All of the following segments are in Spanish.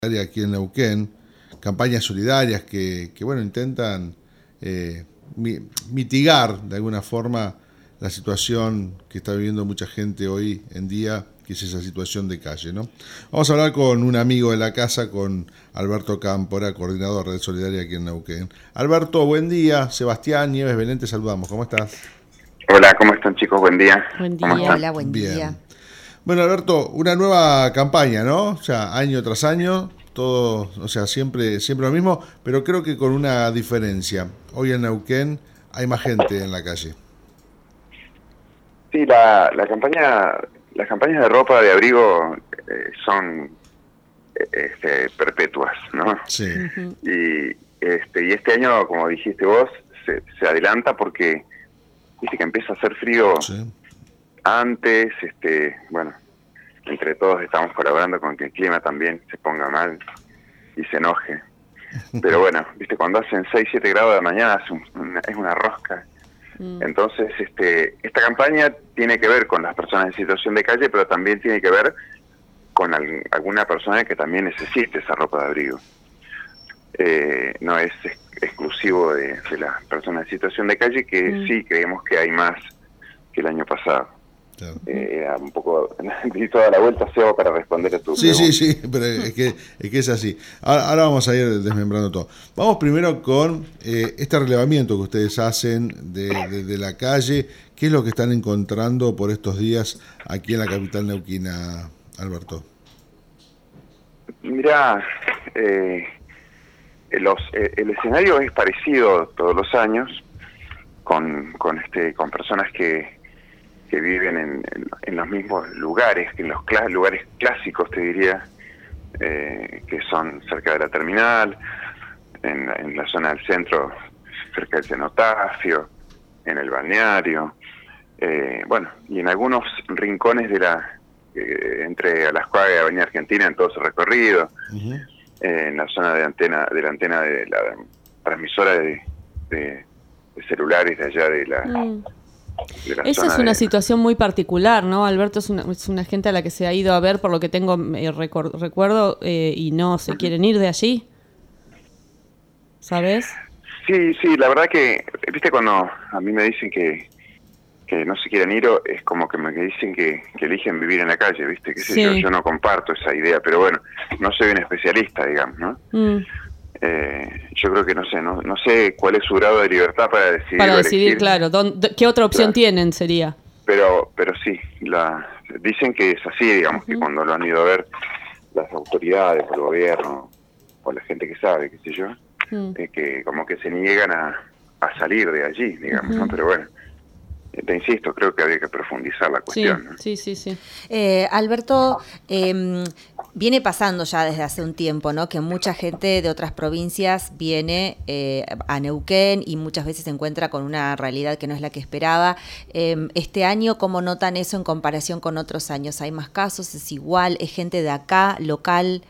Aquí en Neuquén, campañas solidarias que bueno, intentan mitigar de alguna forma la situación que está viviendo mucha gente hoy en día, que es esa situación de calle, ¿no? Vamos a hablar con un amigo de la casa, con Alberto Cámpora, coordinador de Red Solidaria aquí en Neuquén. Alberto, buen día. Sebastián Nieves Belén, te saludamos. ¿Cómo estás? Hola, ¿cómo están, chicos? Buen día. Buen ¿Cómo día. están? Hola, buen Bien. día. Bueno, Alberto, una nueva campaña, ¿no? O sea, año tras año, todo, o sea, siempre lo mismo, pero creo que con una diferencia. Hoy en Neuquén hay más gente en la calle. Sí, la campaña, las campañas de ropa de abrigo son perpetuas, ¿no? Sí. Uh-huh. Y este año, como dijiste vos, se adelanta porque viste que empieza a hacer frío Sí. antes. Bueno, entre todos estamos colaborando con que el clima también se ponga mal y se enoje. Pero bueno, viste, cuando hacen 6, 7 grados de la mañana es una rosca. Entonces, esta campaña tiene que ver con las personas en situación de calle, pero también tiene que ver con alguna persona que también necesite esa ropa de abrigo. No es exclusivo de las personas en situación de calle, que sí creemos que hay más que el año pasado. Claro. Un poco di toda la vuelta, Seba, para responder a tu pregunta. Sí, pero es que es así. Ahora vamos a ir desmembrando todo. Vamos primero con este relevamiento que ustedes hacen de la calle. ¿Qué es lo que están encontrando por estos días aquí en la capital neuquina, Alberto? Mirá, el escenario es parecido todos los años, con personas que viven en los mismos lugares, en los lugares clásicos, te diría, que son cerca de la terminal, en la zona del centro, cerca del cenotafio, en el balneario, bueno, y en algunos rincones de entre Alascuaga y Avenida Argentina, en todo ese recorrido, en la zona de la antena de la transmisora de celulares de allá de la... Esa es una situación muy particular, ¿no? Alberto es una gente a la que se ha ido a ver, por lo que tengo recuerdo, y no se quieren ir de allí, ¿sabes? Sí, la verdad que, viste, cuando a mí me dicen que no se quieren ir, es como que me dicen que eligen vivir en la calle, viste, qué sé Sí. yo no comparto esa idea, pero bueno, no soy un especialista, digamos, ¿no? Yo creo que no sé cuál es su grado de libertad para decidir. Para decidir, claro, ¿qué otra opción tienen sería? Pero sí, dicen que es así, digamos, que cuando lo han ido a ver las autoridades, o el gobierno, o la gente que sabe, qué sé yo, que como que se niegan a salir de allí, digamos, ¿no? Pero bueno, te insisto, creo que habría que profundizar la cuestión, ¿no? Sí. Alberto, viene pasando ya desde hace un tiempo, ¿no? Que mucha gente de otras provincias viene a Neuquén y muchas veces se encuentra con una realidad que no es la que esperaba. Este año, ¿cómo notan eso en comparación con otros años? ¿Hay más casos? ¿Es igual? ¿Es gente de acá, local?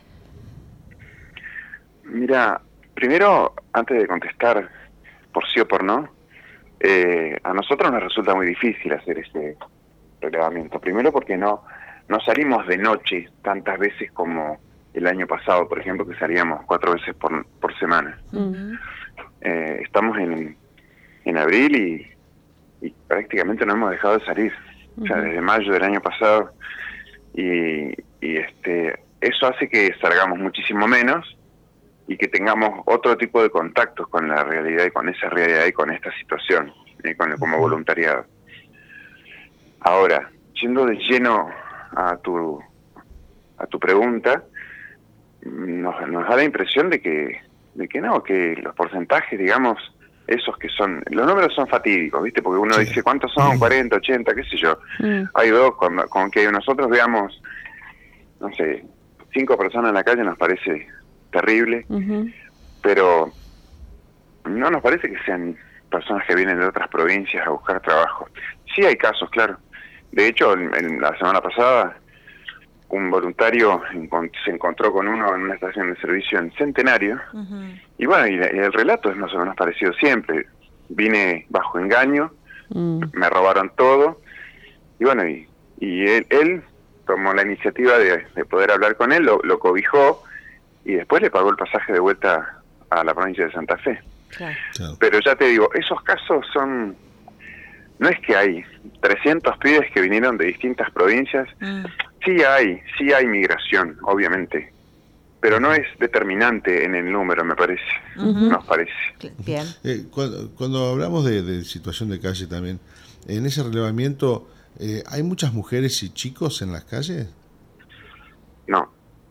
Mira, primero, antes de contestar por sí o por no, a nosotros nos resulta muy difícil hacer ese relevamiento. Primero porque no salimos de noche tantas veces como el año pasado, por ejemplo, que salíamos 4 veces por semana. Estamos en abril y prácticamente no hemos dejado de salir. O sea, desde mayo del año pasado. Y eso hace que salgamos muchísimo menos y que tengamos otro tipo de contactos con la realidad y con esa realidad y con esta situación, como voluntariado. Ahora, yendo de lleno a tu pregunta, nos da la impresión de que los porcentajes, digamos, esos que son, los números son fatídicos, ¿viste? Porque uno dice, ¿cuántos son? 40, 80, qué sé yo. Hay dos, con que nosotros veamos, no sé, 5 personas en la calle nos parece terrible, pero no nos parece que sean personas que vienen de otras provincias a buscar trabajo. Sí hay casos, claro. De hecho, en la semana pasada, un voluntario se encontró con uno en una estación de servicio en Centenario, y bueno, y el relato es más o menos parecido siempre. Vine bajo engaño, me robaron todo, y bueno, y él tomó la iniciativa de poder hablar con él, lo cobijó, y después le pagó el pasaje de vuelta a la provincia de Santa Fe. Claro. Pero ya te digo, esos casos son... No es que hay 300 pibes que vinieron de distintas provincias. Sí hay migración, obviamente, pero no es determinante en el número, me parece. Nos parece. Bien. Cuando hablamos de situación de calle también, en ese relevamiento, ¿hay muchas mujeres y chicos en las calles? No,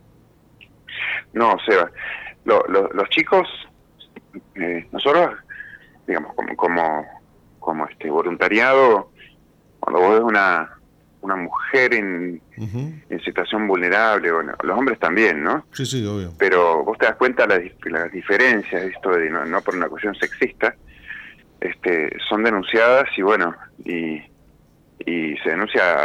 Seba. Los chicos, nosotros, digamos, como voluntariado, cuando vos ves una mujer en situación vulnerable, bueno, los hombres también, ¿no? Sí, obvio. Pero vos te das cuenta las diferencias de esto, de no por una cuestión sexista, son denunciadas y bueno, y se denuncia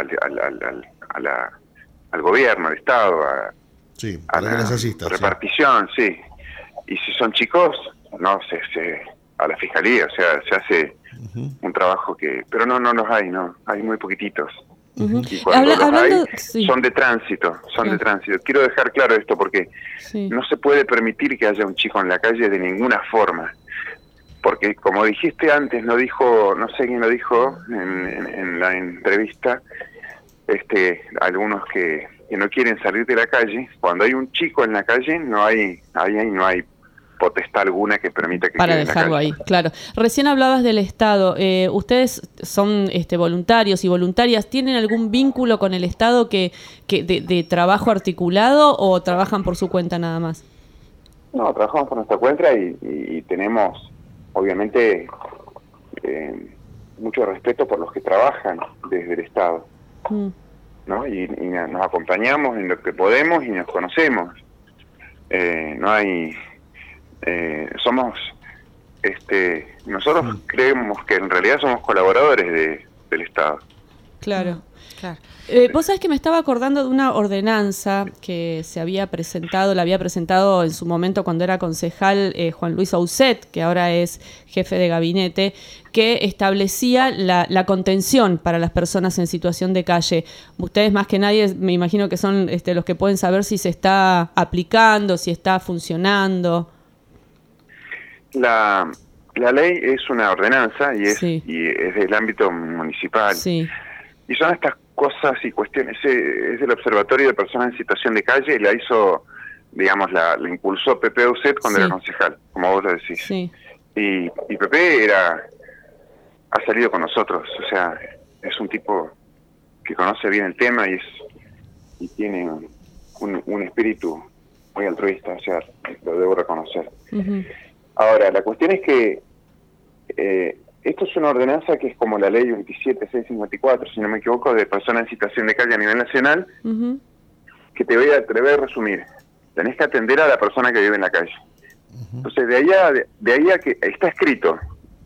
al gobierno, al Estado, a la repartición, sí. Y si son chicos, no a la fiscalía, o sea, se hace un trabajo pero no los hay, hay muy poquititos. Y cuando los hay, son de tránsito, de tránsito. Quiero dejar claro esto porque no se puede permitir que haya un chico en la calle de ninguna forma. Porque como dijiste antes, no sé quién lo dijo en la entrevista, algunos que no quieren salir de la calle. Cuando hay un chico en la calle, no hay potestad alguna que permita que para quede dejarlo en la calle. ahí, claro. Recién hablabas del Estado. ¿Ustedes son voluntarios y voluntarias? ¿Tienen algún vínculo con el Estado que de trabajo articulado o trabajan por su cuenta nada más? No, trabajamos por nuestra cuenta y tenemos, obviamente, mucho respeto por los que trabajan desde el Estado, ¿no? Y nos acompañamos en lo que podemos y nos conocemos. No hay... nosotros creemos que en realidad somos colaboradores del Estado. Claro. Vos sabés que me estaba acordando de una ordenanza que la había presentado en su momento cuando era concejal Juan Luis Auset, que ahora es jefe de gabinete, que establecía la contención para las personas en situación de calle. Ustedes más que nadie me imagino que son los que pueden saber si se está aplicando, si está funcionando. La ley es una ordenanza y es del ámbito municipal. Sí. Y son estas cosas y cuestiones. Es del Observatorio de Personas en Situación de Calle y la hizo, digamos, la impulsó Pepe Auset cuando era concejal, como vos lo decís. Sí. Y Pepe ha salido con nosotros, o sea, es un tipo que conoce bien el tema y tiene un espíritu muy altruista, o sea, lo debo reconocer. Ahora, la cuestión es que esto es una ordenanza que es como la ley 27654, si no me equivoco, de personas en situación de calle a nivel nacional, que te voy a resumir. Tenés que atender a la persona que vive en la calle. Entonces, de ahí a que está escrito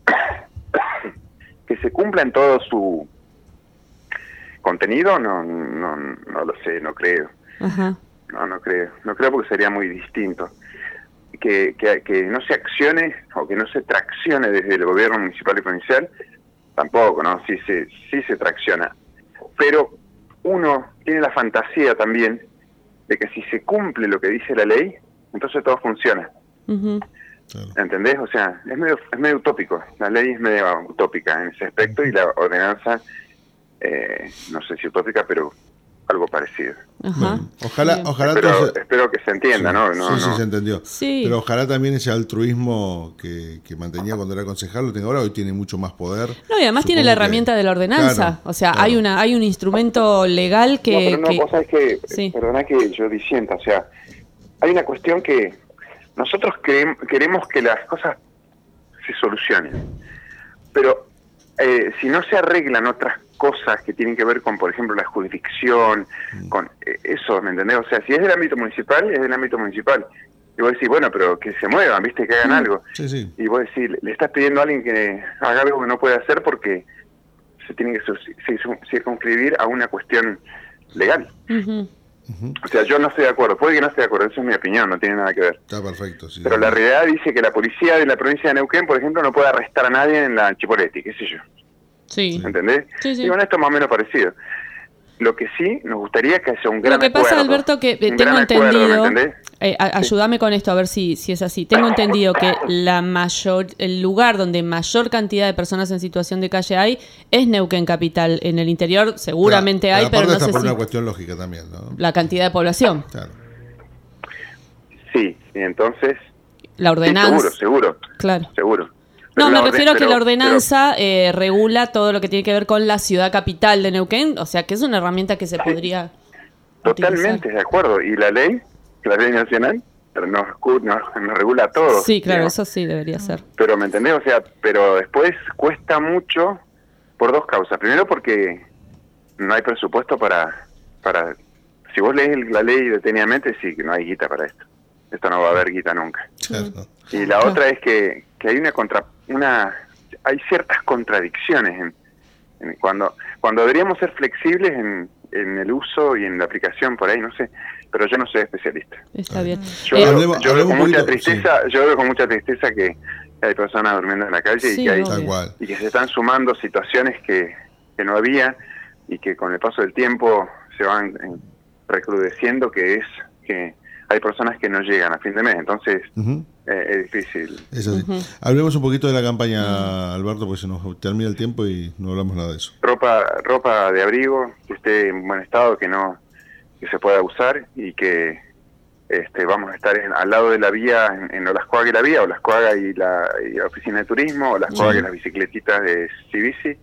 que se cumpla en todo su contenido, no lo sé, no creo. No creo porque sería muy distinto. Que no se accione o que no se traccione desde el gobierno municipal y provincial, tampoco, ¿no? Sí se tracciona. Pero uno tiene la fantasía también de que si se cumple lo que dice la ley, entonces todo funciona. ¿Entendés? O sea, es medio utópico. La ley es medio utópica en ese aspecto y la ordenanza, no sé si utópica, pero algo parecido. Bueno, ojalá espero que se entienda, ¿no? Sí, se entendió. Sí. Pero ojalá también ese altruismo que mantenía cuando era concejal lo tenga ahora. Hoy tiene mucho más poder. No, y además tiene la herramienta de la ordenanza. Claro, o sea, hay un instrumento legal que... vos sabés que, perdona que yo disienta, o sea, hay una cuestión que nosotros queremos que las cosas se solucionen, pero si no se arreglan otras cosas que tienen que ver con, por ejemplo, la jurisdicción, con eso, ¿me entendés? O sea, si es del ámbito municipal, es del ámbito municipal. Y vos decís, bueno, pero que se muevan, ¿viste? Que hagan algo. Sí. Y vos decís, le estás pidiendo a alguien que haga algo que no puede hacer porque se tiene que circunscribir a una cuestión legal. O sea, yo no estoy de acuerdo, puede que no esté de acuerdo, eso es mi opinión, no tiene nada que ver. Está perfecto, sí. Pero la realidad dice que la policía de la provincia de Neuquén, por ejemplo, no puede arrestar a nadie en la Chipoleti, qué sé yo. Sí. ¿Entendés? Sí. Y bueno, esto es más o menos parecido. Lo que sí nos gustaría que haya un gran acuerdo. Lo que pasa, acuerdo, Alberto, que un tengo gran entendido, acuerdo, ¿me entendés? Ayúdame con esto a ver si es así. Tengo entendido que el lugar donde mayor cantidad de personas en situación de calle hay es Neuquén Capital. En el interior seguramente Claro, hay, pero no está sé por si una cuestión lógica también, ¿no? la cantidad de población. Claro. Sí, y entonces... La ordenanza. Sí, seguro. Claro. Seguro. No, Pero me refiero a que la pero- ordenanza regula todo lo que tiene que ver con la ciudad capital de Neuquén, o sea que es una herramienta que se podría Totalmente utilizar. de acuerdo. Y la ley nacional, nos regula todo. Sí, claro, digamos. eso sí debería ser. Pero, ¿me entendés? O sea, pero después cuesta mucho por dos causas. Primero porque no hay presupuesto para si vos lees la ley detenidamente, sí, que no hay guita para esto. Esto no va a haber guita nunca. Claro. Y la otra es que hay hay ciertas contradicciones cuando deberíamos ser flexibles en el uso y en la aplicación por ahí, no sé, pero yo no soy especialista. Está bien. Yo veo con mucha tristeza que hay personas durmiendo en la calle Sí, y que hay, Tal cual. y que se están sumando situaciones que no había y que con el paso del tiempo se van recrudeciendo, que es que hay personas que no llegan a fin de mes, entonces Ujú. es difícil. Es así. Hablemos un poquito de la campaña, Alberto, porque se nos termina el tiempo y no hablamos nada de eso. Ropa de abrigo que esté en buen estado, que se pueda usar y que vamos a estar al lado de la vía, en Olascoaga y la vía, Olascoaga y la oficina de turismo, Olascoaga y las bicicletitas de Civici.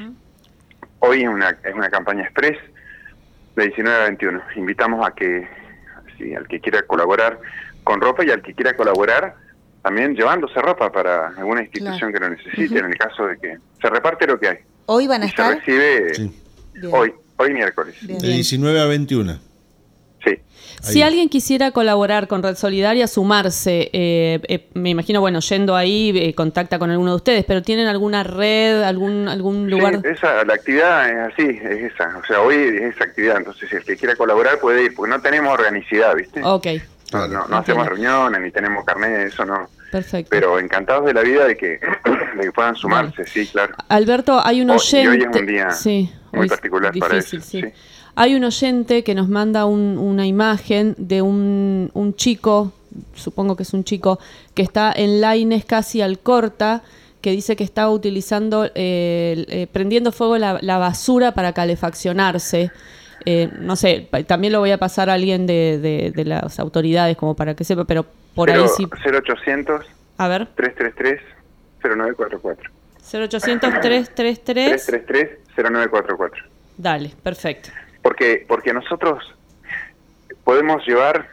Hoy es una campaña express de 19 a 21. Invitamos a que, al que quiera colaborar con ropa y al que quiera colaborar también llevándose ropa para alguna institución que lo necesite, en el caso de que se reparte lo que hay. ¿Hoy van a Y estar? se recibe Sí. Bien. hoy miércoles. Bien. De 19 a 21. Sí. Si Ahí. alguien quisiera colaborar con Red Solidaria, sumarse, me imagino, bueno, yendo ahí, contacta con alguno de ustedes, pero ¿tienen alguna red, algún lugar? Sí, la actividad es así, es esa. O sea, hoy es esa actividad, entonces el que quiera colaborar puede ir, porque no tenemos organicidad, ¿viste? Ok, No hacemos reuniones, ni tenemos carnet, eso no. perfecto. Pero encantados de la vida de que puedan sumarse, sí, claro. Alberto, hay un Y oyente... hoy es un día muy hoy es particular para difícil, eso. sí. Sí. Hay un oyente que nos manda una imagen de un chico, supongo que es un chico, que está en Lainez casi Alcorta, que dice que estaba utilizando, prendiendo fuego la basura para calefaccionarse. No sé, también lo voy a pasar a alguien de las autoridades como para que sepa, pero por ahí sí. 0800 A ver, 333 0944. 0800 333. 333 0944. Dale, perfecto. Porque nosotros podemos llevar,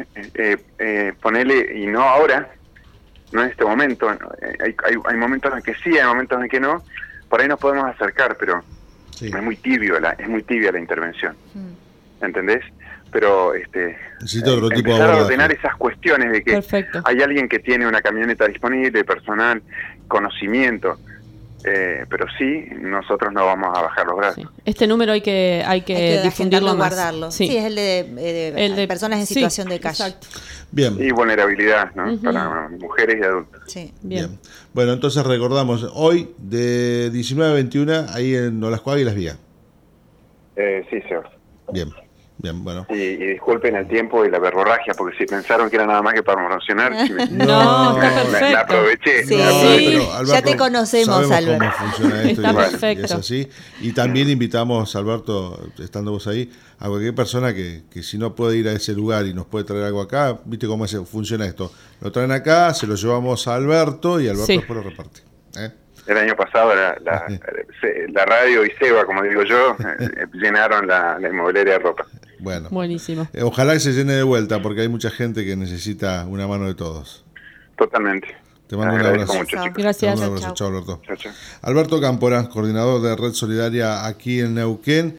ponerle, y no ahora, no en este momento, hay momentos en que sí, hay momentos en que no, por ahí nos podemos acercar, pero Sí. es muy tibia la intervención, ¿entendés? Pero Necesita otro tipo de empezar a abordaje. ordenar esas cuestiones de que Perfecto. hay alguien que tiene una camioneta disponible, personal, conocimiento, pero sí, nosotros no vamos a bajar los brazos. Sí. Este número hay que Hay que difundirlo agendarlo y más. guardarlo. Sí. Sí, es el de personas en sí, situación de calle. Exacto. Bien. Y vulnerabilidad, ¿no? Para mujeres y adultos. Sí. Bien. Bien. Bueno, entonces recordamos, hoy de 19 a 21, ahí en Olascoaga y Las Vías. Sí, señor. Bien, bien, bueno. Y disculpen el tiempo y la verborragia, porque si pensaron que era nada más que para promocionar, No, está perfecto. la aproveché. Sí. la aproveché. pero, ya Alberto, te conocemos, sabemos Alberto. cómo funciona esto Está y perfecto. es así. Y también invitamos, Alberto, estando vos ahí, a cualquier persona que si no puede ir a ese lugar y nos puede traer algo acá, viste cómo funciona esto. Lo traen acá, se lo llevamos a Alberto y Alberto Sí. después lo reparte. El año pasado la radio y Seba, como digo yo, llenaron la inmobiliaria de ropa. Bueno, Buenísimo. ojalá que se llene de vuelta porque hay mucha gente que necesita una mano de todos. Totalmente. Te mando un Agradezco abrazo. mucho, chicos. Gracias. Te mando un abrazo. Chao. Chao, Alberto. Chao, chao. Alberto Cámpora, coordinador de Red Solidaria aquí en Neuquén.